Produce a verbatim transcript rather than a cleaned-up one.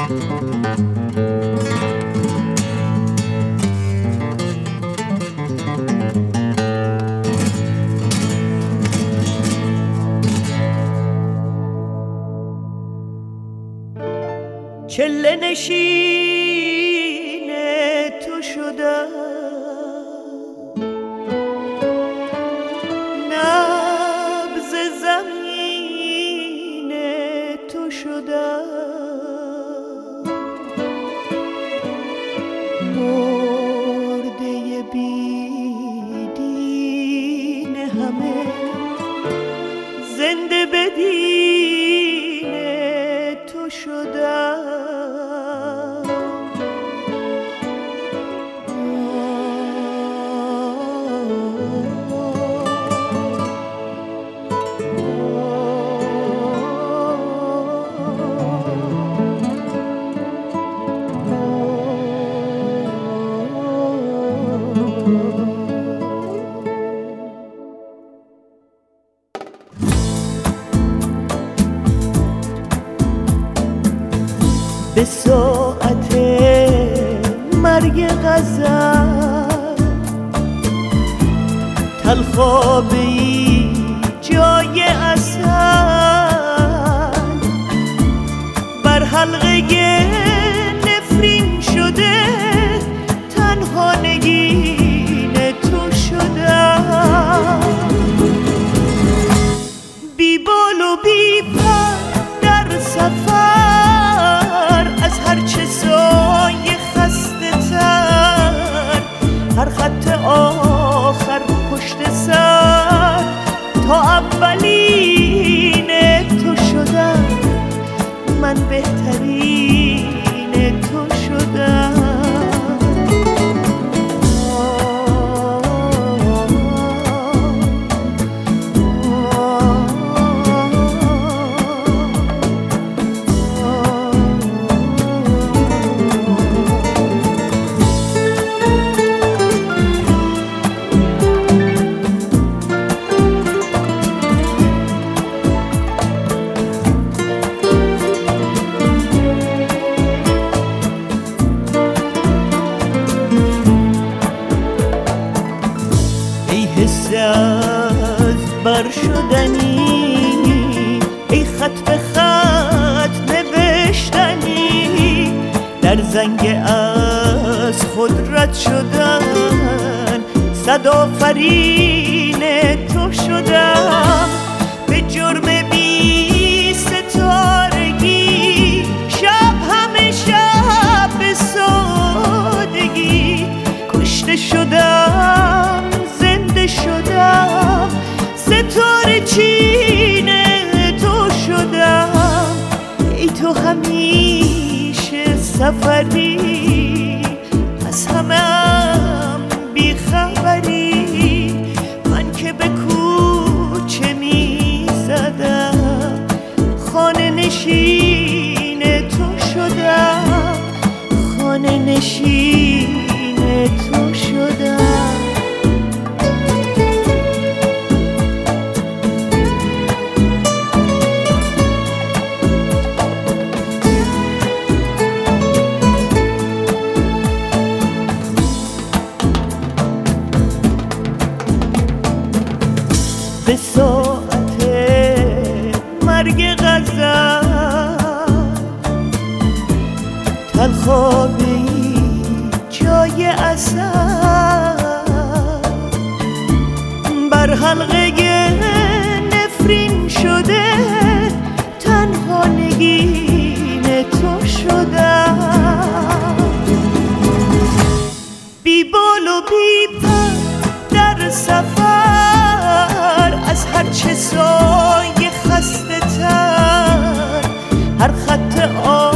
چله نشین تو شدم، نبض زمین تو شدم، مرده بیدین همه زنده بدین تو شدم. به ساعت مرگ غزل تلخابی جای اصل بر حلقه نفرین شده، تنها نگین تو شدم. بی بال و بی پر در سفر، از هر چه سایه خسته تر، هر خط آخر پشت سر تا اولین تو شدم. من بهترین تو شدم. حس از بر شدنی، ای خط به خط نوشتنی، در زنگ از خود رد شدن، صد آفرین تو شدم. به جرم بی ستارگی، شب همه شب به سادگی کشته شدم، شدم ستاره چین تو شدم. ای تو همیشه سفری، از همم بیخبری، من که به کوچه می زدم، خانه نشین تو شدم، خانه نشین تو شدم. به ساعت مرگ غزل تلخابی جای اصل بر حلقه نفرین شده، تنها نگین تو شدم. بی بال و بی پر در سفر، از هر چه سایه خسته تر، هر خط آب